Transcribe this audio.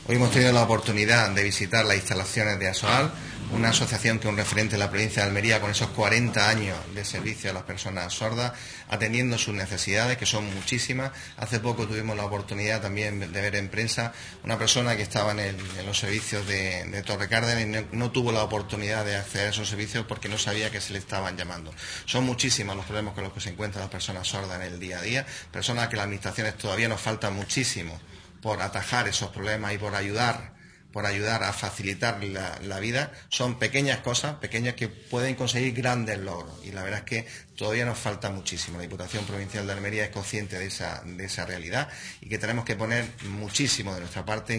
Hoy hemos tenido la oportunidad de visitar las instalaciones de ASOAL, una asociación que es un referente en la provincia de Almería con esos 40 años de servicio a las personas sordas, atendiendo sus necesidades, que son muchísimas. Hace poco tuvimos la oportunidad también de ver en prensa una persona que estaba en los servicios de Torre Cárdenas y no tuvo la oportunidad de acceder a esos servicios porque no sabía que se le estaban llamando. Son muchísimos los problemas con los que se encuentran las personas sordas en el día a día, personas que las administraciones todavía nos falta muchísimo por atajar esos problemas y por ayudar a facilitar la vida. Son pequeñas cosas, pequeñas que pueden conseguir grandes logros, y la verdad es que todavía nos falta muchísimo. La Diputación Provincial de Almería es consciente de esa realidad y que tenemos que poner muchísimo de nuestra parte